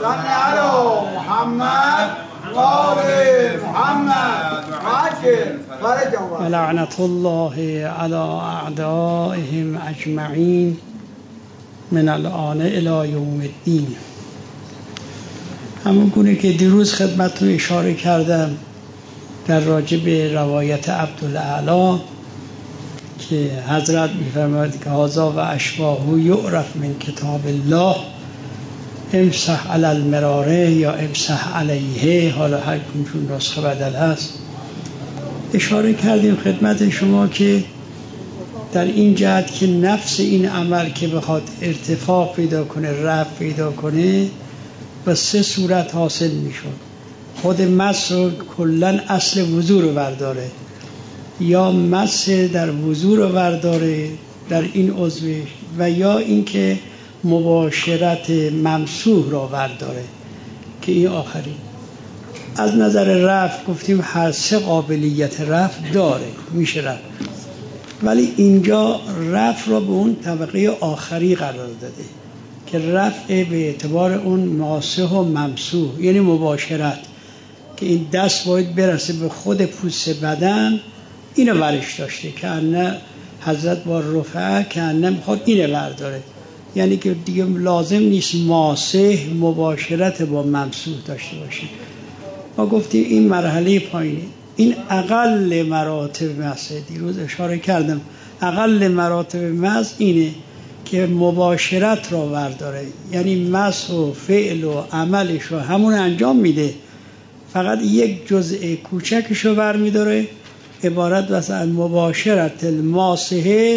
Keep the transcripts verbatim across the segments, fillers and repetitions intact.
صل علی محمد و آل محمد عجل فرجهم و لعنت الله علی اعدائهم اجمعین من الآن الی یوم الدین. همون گونه که دیروز خدمتتون اشاره کردم در راجع به روایت عبدالاعلی که حضرت می‌فرماید که هذا و اشباهه یعرف من کتاب الله امسح علی المراره یا امسح علیه، حالا هر کنچون نسخه بدل هست. اشاره کردیم خدمت شما که در این جهت که نفس این عمل که بخواد ارتفاع پیدا کنه، رفع پیدا کنه، و سه صورت حاصل میشد. خود مس رو کلن اصل وضو رو برداره، یا مس در وضو رو برداره در این عضوش، و یا اینکه مباشرت ممسوح را برداره که این آخری. از نظر رفع گفتیم هر سه قابلیت رفع داره، میشه رفع، ولی اینجا رفع را به اون طبقه آخری قرار داده که رفع به اعتبار اون ماسح و ممسوح، یعنی مباشرت، که این دست باید برسه به خود پوست بدن. اینو برش داشته که انه حضرت با رفعه که انه میخواد اینو برداره، یعنی که دیگه لازم نیست ماسح مباشرت با ممسوح داشته باشی. ما گفتیم این مرحله پایینه، این اقل مراتب مسح. دیروز اشاره کردم اقل مراتب مسح اینه که مباشرت را برداره، یعنی مسح و فعل و عملش رو همون انجام میده، فقط یک جزء کوچکش رو برمیداره، عبارت مثلا مباشرت الماسح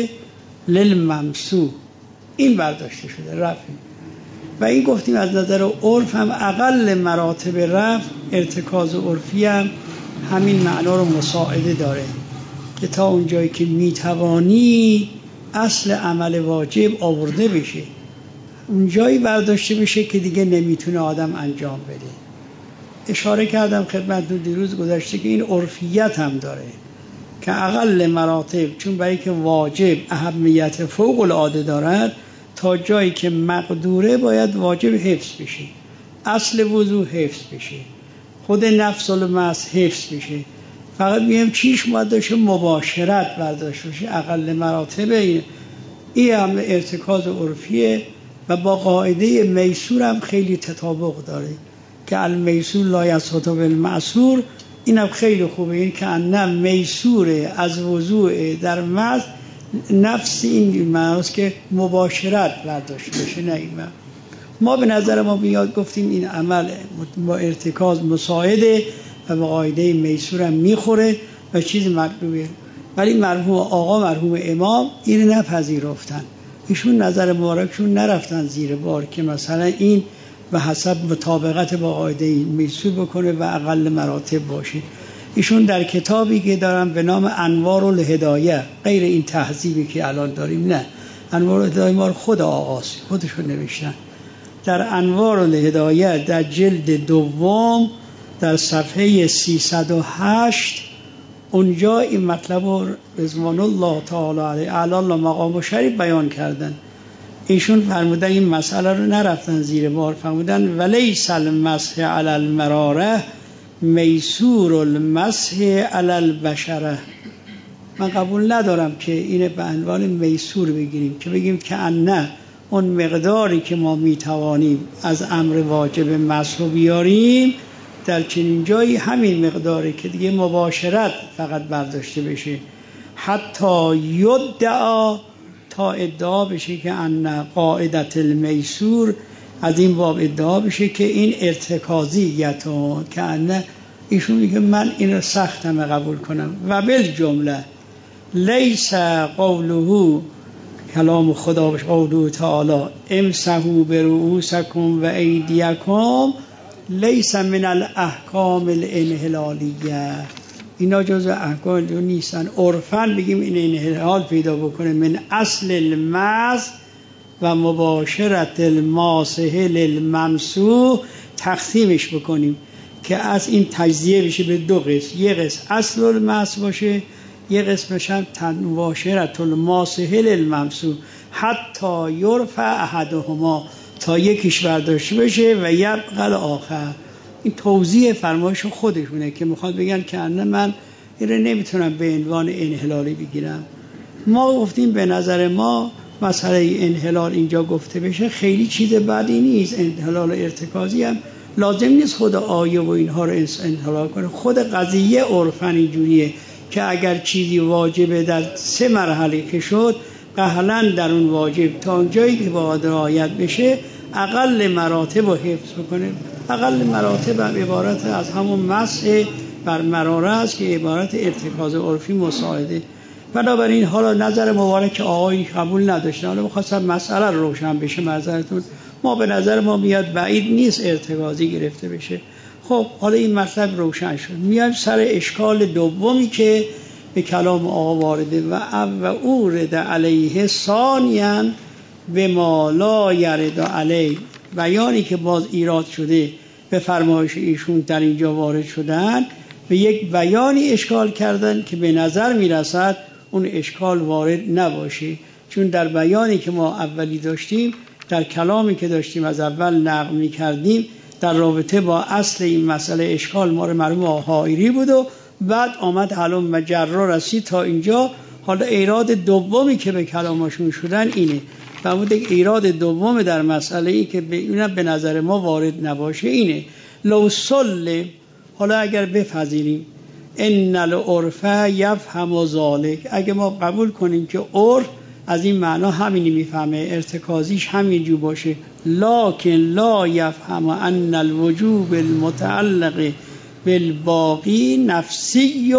للممسوح، این برداشته شده رفع. و این گفتیم از نظر عرف هم اقل مراتب رفع، ارتکاز عرفی هم همین معنا رو مساعده داره که تا اونجایی که میتوانی اصل عمل واجب آورده بشه، اونجایی برداشته بشه که دیگه نمیتونه آدم انجام بده. اشاره کردم خدمتتون دیروز گذشته که این عرفیت هم داره که اقل مراتب، چون برای که واجب اهمیت فوق العاده دارد، تا جایی که مقدوره باید واجب حفظ بشه، اصل وضو حفظ بشه، خود نفس المسح حفظ بشه. فقط میگم چیش باید داشته مباشرت برداشته بشه، اقل مراتب این این هم ارتکاز عرفیه و با قاعده میسور هم خیلی تطابق داره که المیسور لا یسقط بالمعسور. این هم خیلی خوبه، این که نه میسور از وضوع در مسح نفس این معناست که مباشرت برداشته بشه، نه این معنی. ما به نظر ما بیاد گفتیم این عمل با ارتکاز مساعده و با قاعده میسور هم میخوره و چیز مطلوبه، ولی مرحوم آقا مرحوم امام این نپذیرفتن. ایشون نظر مبارکشون نرفتن زیر بار که مثلا این و حسب مطابقت با قاعده میسور بکنه و اقل مراتب باشه. ایشون در کتابی که دارن به نام انوار الهدایه، غیر این تهذیبی که الان داریم، نه، انوار الهدایه ما خود آقاست، خودشون نوشتن. در انوار الهدایه در جلد دوم در صفحه سیصد و هشت اونجا این مطلب رو رضوان الله تعالی علیه اعلی مقام شریف بیان کردن. ایشون فرمودن این مسئله رو نرفتن زیر بار، فرمودن ولیس المسح علی المراره میسور المسح علی البشره. من قبول ندارم که اینه به عنوان میسور بگیریم، که بگیم که نه اون مقداری که ما میتوانیم از امر واجب مسح بیاریم در چنین جایی همین مقداری که دیگه مباشرت فقط برداشته بشه، حتی یدعا، تا ادعا بشه که ان قاعدت المیسور، از این باب ادعا بشه که این ارتکازیت که ان ایشون میگه من این رو سختم قبول کنم. و بالجمله لیس قوله، کلام خدا بشه، قوله تعالی امسحوا برؤوسکم و ایدیکم لیس من الاحکام الانحلالیه، اینا جزء احکام نیستن. عرفاً بگیم این انحلال پیدا بکنه من اصل المسح و مباشرت الماسح للممسوح، تقسیمش بکنیم که از این تجزیه بشه به دو قسم، یک قسم اصل المسح باشه، یک قسمش هم مباشرت الماسح للممسوح، حتی یرفع احدهما، تا یکیش برداشته بشه و یبقل آخر. این توضیح فرمایش خودشونه که میخواد بگن که نه من این رو نمیتونم به عنوان انحلالی بگیرم. ما گفتیم به نظر ما مسئله انحلال اینجا گفته بشه خیلی چیز بدی نیست. انحلال ارتکازی هم لازم نیست خود آیه و اینها رو انحلال کنه. خود قضیه عرفن اینجوریه که اگر چیزی واجبه در سه مرحله که شد قهلا در اون واجب تا اونجایی که باید رعایت بشه اقل مراتب رو حفظ بکنه. اقل مراتب هم عبارت از همون مسح بر مراره است که عبارت ارتکاز عرفی مساعده. بنابراین حالا نظر مبارک آقایی قبول نداشتن. حالا می‌خواستم مسئله رو روشن بشه نظرتون. ما به نظر ما میاد بعید نیست ارتکازی گرفته بشه. خب حالا این مطلب روشن شد. میایم سر اشکال دومی که به کلام آقا وارده و و اورد علیه ثانیاً به ما لا یرد علیه. بیانی که باز ایراد شده به فرمایش ایشون در اینجا وارد شدن به یک بیانی اشکال کردن که به نظر میرسد اون اشکال وارد نباشه، چون در بیانی که ما اولی داشتیم در کلامی که داشتیم از اول نقل می کردیم در رابطه با اصل این مسئله اشکال ما رو مرحوم حائری بود و بعد آمد حلم مجرا رسید تا اینجا. حالا ایراد دومی که به کلامشون شدن اینه. فرمود ایراد دوم در مسئله ای که به اونم به نظر ما وارد نباشه اینه لو سلم. حالا اگر بپذیریم ان العرف یفهم ذلک، اگه ما قبول کنیم که عرف از این معنا همینی میفهمه، ارتکازیش همینجور باشه، لکن لا یفهم ان الوجوب المتعلق بالباقی نفسی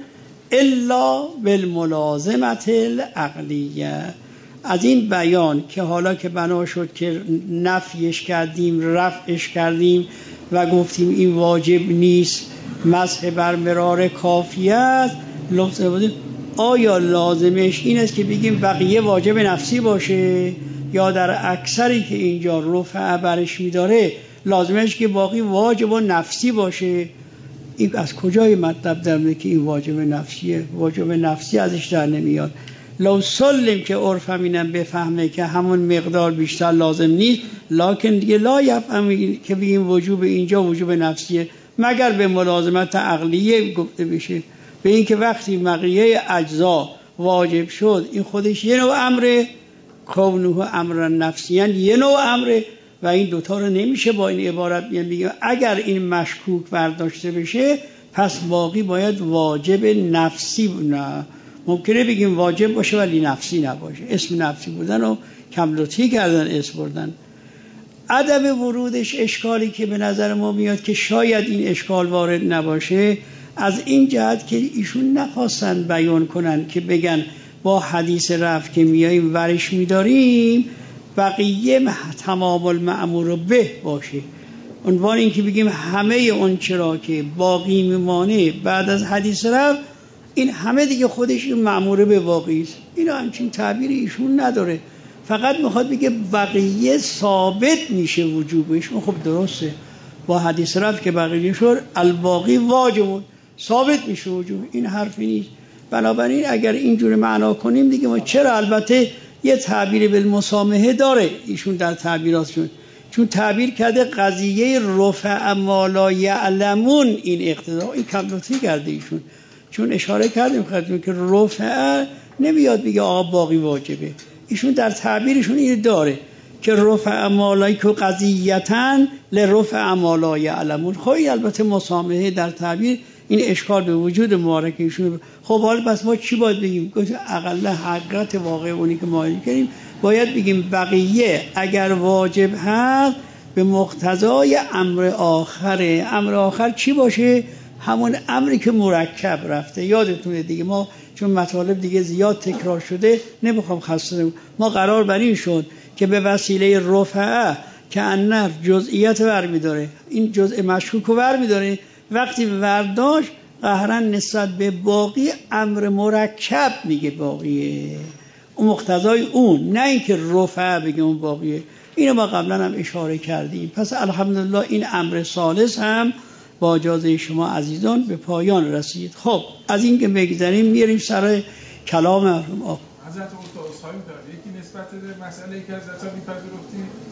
الا بالملازمه العقلیه. از این بیان که حالا که بنا شد که نفیش کردیم رفعش کردیم و گفتیم این واجب نیست، مسح بر مرار کافی است، آیا لازمش این است که بگیم بقیه واجب نفسی باشه یا در اکثری که اینجا رفع برش میداره لازمش که باقی واجب و نفسی باشه؟ این از کجای مطلب در میاد که این واجب نفسیه؟ واجب نفسی ازش در نمیاد. لو سلم که عرف همینم بفهمه که همون مقدار بیشتر لازم نیست، لکن دیگه لا یفهم که بگیم وجوب اینجا وجوب نفسیه مگر به ملازمت عقلیه گفته بشه. به این که وقتی بقیه اجزا واجب شد این خودش یه نوع امره، کونه امر نفسیاً یه نوع امره و این دوتا رو نمیشه با این عبارت بگیم اگر این مشکوک برداشته بشه پس باقی باید واجب نفسی. نه ممکنه بگیم واجب باشه ولی نفسی نباشه، اسم نفسی بودن و کم لطفی کردن اسم بردن. عدم ورودش اشکالی که به نظر ما میاد که شاید این اشکال وارد نباشه از این جهت که ایشون نخواستن بیان کنن که بگن با حدیث رفع که میاییم ورش میداریم بقیه تمام المأمور به باشه. عنوان این که بگیم همه اون چرا که باقی میمانه بعد از حدیث رفع این همه دیگه خودش این مأمور به واقعی است. اینا همچین تعبیر ایشون نداره، فقط میخواد بگه بقیه ثابت میشه وجوبش. خب درسته با حدیث رفع که بقیه شد الباقی واجب ثابت میشه وجوب، این حرفی نیست. بنابراین اگر اینجور معنا کنیم دیگه ما چرا، البته یه تعبیر بالمسامحه داره ایشون در تعبیراتشون، چون تعبیر کرده قضیه رفع ما لا یعلمون این اقتضا، این کم لطفی کرده ایشون، چون اشاره کردیم خدمتتون که رفع نمیاد بگه آقا باقی واجبه. ایشون در تعبیرشون این داره که رفع ما لا که قضیتن لرفع ما لا یعلمون. خب البته مسامحه در تعبیر این اشکال به وجود مبارک ایشون. خب حالا پس ما چی باید بگیم؟ اقل حقیقت واقع اونی که ما کنیم باید بگیم بقیه اگر واجب هست به مقتضای امر آخره. امر آخر چی باشه؟ همون امری که مرکب رفته. یادتونه دیگه ما چون مطالب دیگه زیاد تکرار شده نمیخوام خسته، ما قرار بر این شد که به وسیله رفعه که انف جزئیات برمیداره، این جزء مشکوک رو برمیداره، وقتی ورداش قهرن نسبت به باقی امر مرکب میگه باقیه، اون مقتضای اون، نه اینکه رفعه بگه اون باقیه. اینو ما قبلا هم اشاره کردیم. پس الحمدلله این امر ثالث هم با اجازه شما عزیزان به پایان رسید. خب از این که بگذاریم میریم سر کلام مرحوم آقا حضرت استاد. اسخای می‌کنم یکی نسبت به مسئله که حضرت می‌پذیرفتیم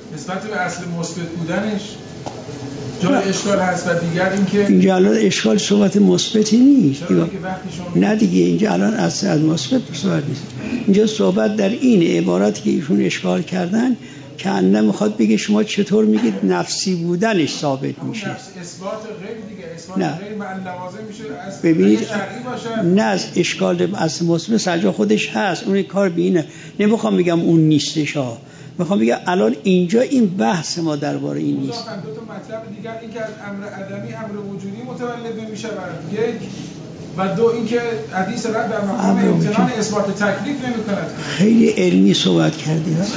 نسبت به اصل مثبت بودنش جای اشکال هست و دیگر اینکه اینجا الان اشکال صحبت مثبتی نیست. چرا دیگه وقتی شما نه دیگه اینجا الان اصل از مثبت صحبت نیست. اینجا صحبت در این عبارتی که ایشون اشکال کردن که انه میخواد بگه شما چطور میگید نفسی بودنش ثابت میشه. نفس اثبات غیر دیگه اثبات نه. غیر معنی لوازم میشه از ببینید شرعی باشه. نه از اشکال اصل مثبت سجا خودش هست، اون کار به اینه. نمیخوام بگم اون نیستش ها، میخوام بگم الان اینجا این بحث ما درباره این نیست. دو تا مطلب دیگر این که از امر عدمی امر وجودی متولد میشه و یک و دو اینکه حدیث رد در مقام امتنان اثبات تکلیف نمی‌کند. خیلی علمی صحبت کردی ها.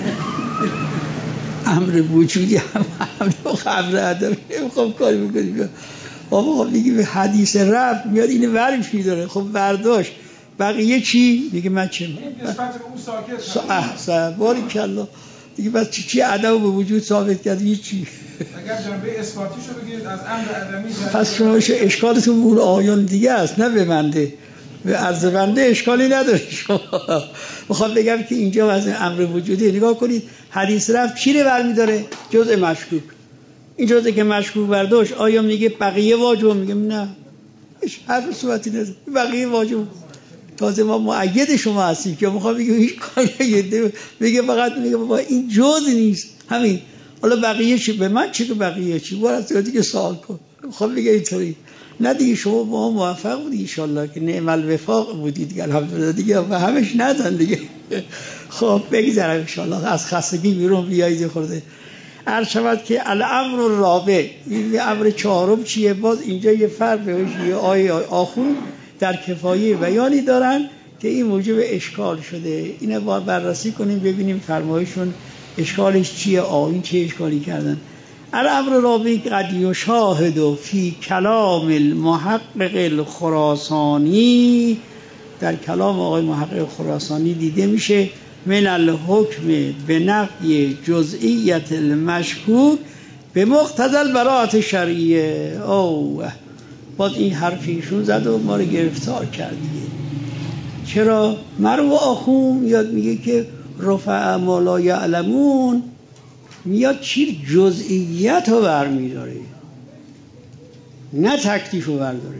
امر وجودی هم امر عدمی نمیخوام کاری بکنیم. بابا خب دیگه به حدیث رفت میاد اینو ورش میداره. خب برداشت بقیه چی؟ میگه من چه نسبت به اون ساکت احسن باریکالله دیگه بس چی چی عدم به وجود ثابت کرد هیچی. اگر جنبه اثباتیشو بگیرید از امر عدمی پس شما اشکالتون اون آیان دیگه است نه به بنده، به عرض بنده اشکالی نداره. شما میخوام بگم که اینجا از امر وجودی نگاه کنید حدیث رفت چی رو برمی‌داره؟ جزء مشکوک. این جزء که مشکوک برداشت آیا میگه بقیه واجب؟ میگم نه هیچ حرف صحبتی نداره بقیه واجب. تازه ما مؤید شما هستیم که میخوام بگم هیچ کاری نگه میگه فقط میگه بابا این جز نیست همین. حالا بقیه چی؟ به من چی که بقیه چی؟ برو از دیگه سوال کن. میخوام بگم اینطوری نه دیگه شما با ما موفق بودی ان شاء الله که نعم الوفاق بودید دیگه الحمدلله دیگه و همش ندن دیگه. خب بگذرم ان شاء الله از خستگی بیرون بیایید خورده. عرض شود که الامر الرابع این امر چهارم چیه؟ باز اینجا یه فرق بهش یه آیه آخون در کفایه بیانی دارن که این موجب اشکال شده. اینو باید بررسی کنیم ببینیم فرمایشون اشکالش چیه، آیین چه اشکالی کردن. الامر الرابع قد یشاهد فی کلام المحقق الخراسانی، در کلام آقای محقق خراسانی دیده میشه من الحکم به نفی جزئیت المشکوک به مقتضی البراءة شرعیه. اوه باز این حرفیشون زد و ما رو گرفتار کردیه. چرا؟ مرو آخوم یاد میگه که رفع ما لا یعلمون میاد چی؟ جزئیت رو برمیداره نه تکلیف رو برداره.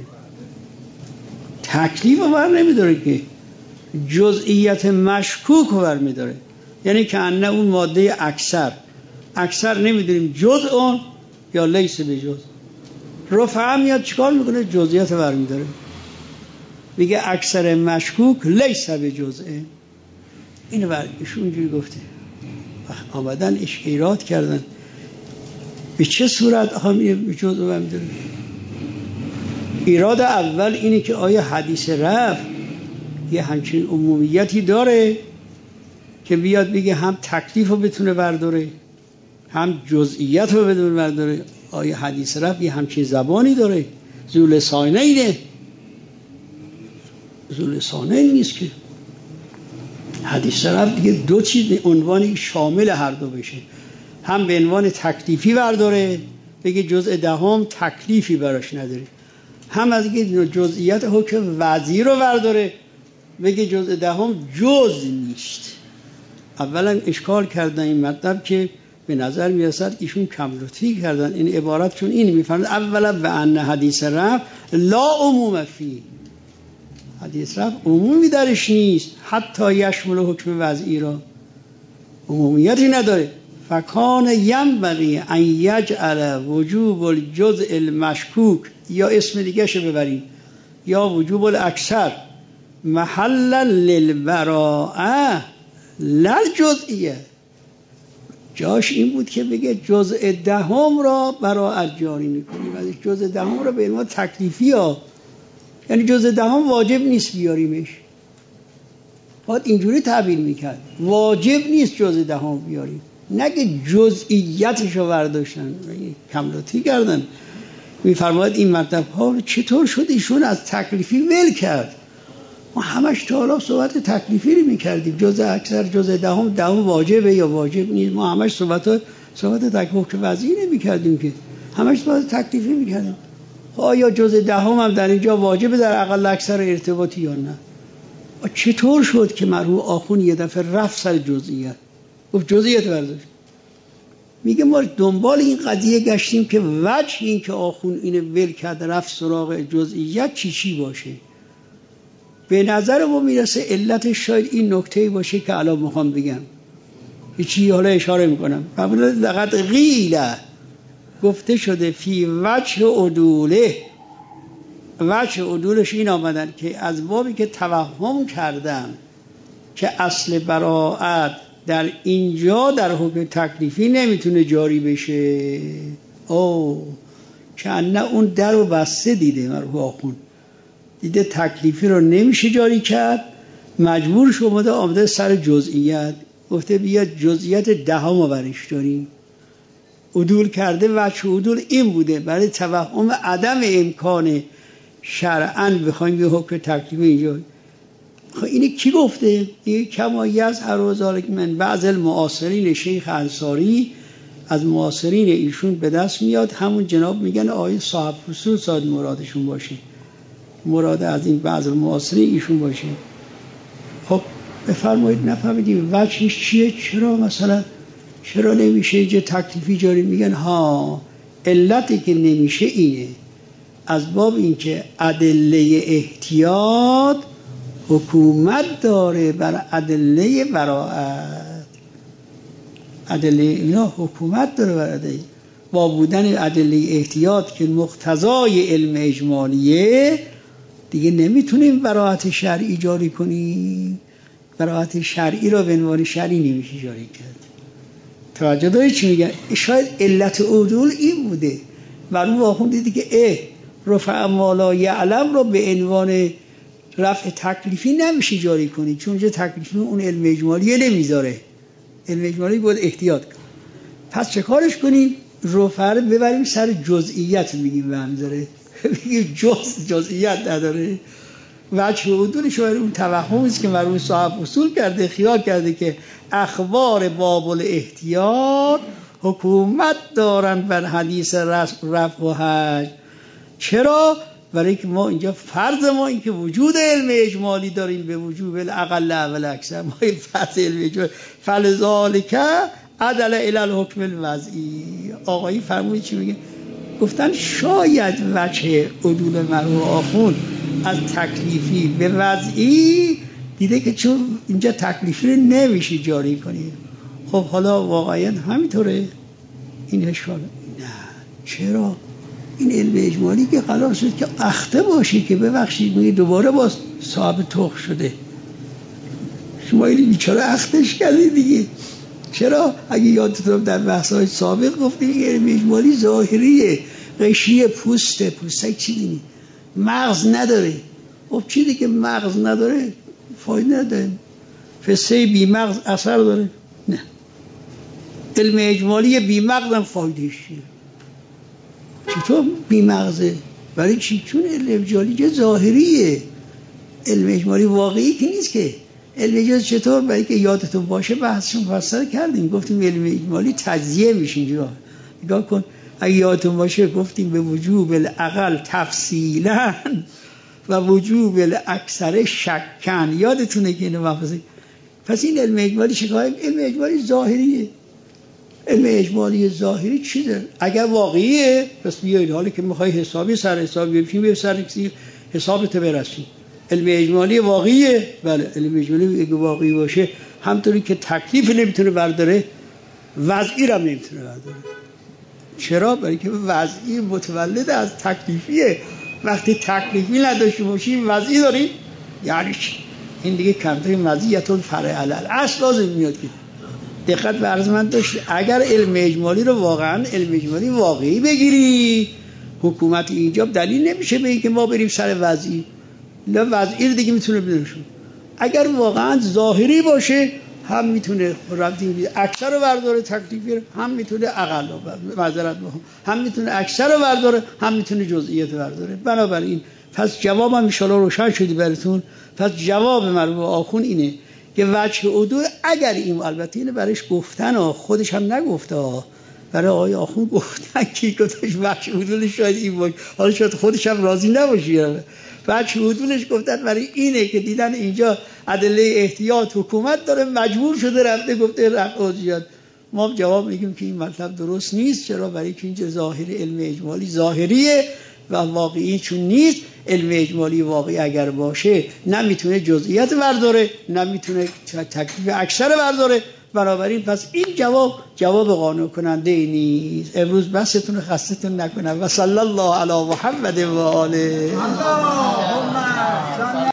تکلیف رو بر نمیداره که جزئیت مشکوک رو برمیداره. یعنی که انه اون ماده اکثر اکثر نمیدونیم جز اون یا لیس به جز. رفع میاد چیکار میکنه؟ جزئیات برمیداره میگه اکثر مشکوک لیس به جزئه. اینو برگشون اونجوری گفته آمدن اش ایراد کردن به چه صورت هم جزء برمیداره. ایراد اول اینه که آیا حدیث رفع یه همچین عمومیتی داره که بیاد بگه هم تکلیف رو بتونه برداره هم جزئیات رو بتونه برداره. آیا حدیث رفع یه همچین زبانی داره؟ ذو لسانین ذو لسانین نیست که. حدیث رفع دیگه دو چیز عنوانی شامل هر دو بشه، هم به عنوان تکلیفی برداره بگه جزء دهم تکلیفی براش نداره، هم از دیگه جزئیات حکم وضعی رو برداره بگه جزء دهم جز نیست. اولا اشکال کردن این مطلب که به نظر میرسد ایشون کم لطفی کردن. این عبارت چون این میفهمند اولا به ان حدیث رفع لا عموم فی، حدیث رفع عمومی درش نیست حتی یشمل حکم وضعی را عمومیتی نداره. فکان ینبغی ان یجعل وجوب الجزء المشکوک یا اسم دیگه شو ببریم یا وجوب الاکثر محلا للبراءه لا الجزئیه. جاش این بود که بگه جزء دهم را براءت جاری میکنیم، از جزء دهم را به عنوان تکلیفی ها، یعنی جزء دهم واجب نیست بیاریمش. باید اینجوری تعبیر میکرد واجب نیست جزء دهم بیاریم، نگه جزئیتش رو برداشتن کم لطفی کردن. میفرماید این مطلب ها چطور شد ایشون از تکلیفی ول کرد. ما همش تا حالا صحبت تکلیفی رو میکردیم، جزء اکثر جزء دهم دهم واجبه یا واجب نیست. ما همش صحبت صحبت تکلیف وضعی نمیکردیم که، همش صحبت تکلیفی میکردیم. آیا جزء دهم هم در اینجا واجبه در اقل اکثر ارتباطی یا نه؟ چطور شد که مرحوم آخوند یه دفعه رفت سر جزئیات گفت جزئیات برداشت؟ میگه ما دنبال این قضیه گشتیم که وجه این که آخون اینو ول کرد رفت سراغ جزئیات چی چی باشه. به نظر ما میرسه علتش شاید این نکته باشه که الان میخوام بگم، هیچی حالا اشاره میکنم. لقد قیل گفته شده فی وجه عدوله، وجه عدولش این آمدن که از بابی که توهم کردم که اصل براءت در اینجا در حکم تکلیفی نمیتونه جاری بشه، او که نه اون در رو بسته دیده، مرحوم آخوند دیده تکلیفی رو نمیشه جاری کرد، مجبور شده آمده سر جزئیات، گفته بیاد جزئیات دهم برش داریم. عدول کرده، وجه عدول این بوده برای توهم عدم امکان شرعاً بخوایم به حکم تکلیفی اینجا. خب اینی کی گفته؟ این کما یظهر و ذلک من بعض المعاصرین شیخ انصاری، از معاصرین ایشون به دست میاد، همون جناب میگن آیه صاحب فصول ساد مرادشون باشه، مراد از این بعض المعاصرین ایشون باشه. خب بفرمایید نفهمیدیم وجهش چیه؟ چرا مثلا چرا نمیشه اینجا تکلیفی جاری؟ میگن ها علتی که نمیشه اینه از باب اینکه ادله احتیاط حکومت داره بر ادله براءت، ادله اینا حکومت داره بر ادله، با بودن ادله احتیاط که مقتضای علم اجمالیه دیگه نمیتونیم براءت شرعی جاری کنیم، براءت شرعی را به عنوان شرعی نمیشه جاری کرد. توجه داری چی میگن؟ شاید علت عدول این بوده، معلوم آخوند دیدی که اه رفع ما لا یعلم رو به عنوان رفع تکلیفی نمیشه جاری کنی، چون جا تکلیفی اون علم اجمالیه نمیذاره، علم اجمالی باید احتیاط کن. پس چه کارش کنیم؟ رفع رو ببریم سر جزئیت، میگیم به هم داره بگیم جز جزئیت نداره. وجه عدول شاید اون توهمی است که مرحوم صاحب اصول کرده، خیال کرده که اخبار باب الاحتیاط حکومت دارن بر حدیث رفع و حج. چرا؟ برای اینکه ما اینجا فرض ما این که وجود علم اجمالی داریم به وجوب الاقل اول اکثر، ما این فرض علم اجمالی فلذالک عدل الی الحکم الوضعی. آقایی فرمودید چی میگه؟ گفتن شاید وجه عدول مرحوم آخوند از تکلیفی به وضعی دیده که چون اینجا تکلیفی رو نمیشه جاری کنید. خب حالا واقعا همینطوره این اشکال؟ نه. چرا؟ این علم اجمالی که قرار شد که اخته باشه که ببخشید میگه دوباره باز صاحب تخ شده، شما این بیچاره اختش کردید دیگه. چرا؟ اگه یادتون در بحث‌های سابق گفتیم این علم اجمالی ظاهریه، غشی پوسته، پوسته چی دینی؟ مغز نداره. خب چی دیگه مغز نداره فایده نداره، فسه بی مغز اثر داره؟ نه. علم اجمالی بی مغز هم فایدهش چیه؟ چطور بی مغزه؟ برای چی؟ چون علم اجمالی ظاهریه، علم اجمالی واقعی که نیست که. علم اجمالی چطور؟ برای که یادتون باشه بحثشون مفصل کردیم، گفتیم علم اجمالی تجزیه میشه. اینجا نگاه کن، اگه یادتون باشه گفتیم به وجوب الاقل تفصیلا و وجوب الاکثر شکن، یادتونه که اینو محفظه. پس این علم اجمالی چیکاره؟ علم اجمالی ظاهریه. علم اجمالی ظاهری چی داره؟ اگر واقعیه پس بیایید، حالی که میخوای حسابی سر حسابی بشیم بیا سر حسابت برسیم. علم اجمالی واقعیه؟ بله. علم اجمالی اگه واقعی باشه همطوری که تکلیف نمیتونه برداره وضعی رو نمیتونه برداره. چرا؟ برای که وضعی متولد از تکلیفیه. وقتی تکلیفی نداشته باشیم وضعی داریم یعنی چی؟ این دیگه کمتر مزیت الفرع علی الاصل لازم میاد که دقت به عرض من داشت. اگر علم اجمالی رو واقعا علم اجمالی واقعی بگیری، حکومت ایجاب دلیل نمیشه به این که ما بریم سر وضعی، نه وضعی رو دیگه میتونه بدونشون. اگر واقعا ظاهری باشه هم میتونه رفتیم اکثر رو برداره تکلیفی رو، هم میتونه اقل رو معذرت بخوام هم میتونه اکثر رو برداره، هم میتونه جزئیات رو برداره. بنابراین پس جوابم ان شاء الله روشن شدی براتون. پس جواب مرحوم آخوند اینه که وجه عدول اگر این، البته اینه برایش گفتن ها، خودش هم نگفته ها، برای آقای آخوند گفتن که گفتش وجه عدولش شاید این باشه، حالا شاید خودش هم راضی نباشه. وجه عدولش گفتن برای اینه که دیدن اینجا ادله احتیاط حکومت داره، مجبور شده رفته گفته رفع و زیاد. ما جواب میگیم که این مطلب درست نیست. چرا؟ برای که این ظاهر علم اجمالی ظاهریه و واقعی چون نیست. علم اجمالی واقعی اگر باشه نمیتونه جزئیات برداره، نمیتونه تکلیف اکثر برداره. بنابراین پس این جواب جواب قانع کننده ای نیست. امروز بستون خستتون نکنم. و صلی الله علی محمد و آله.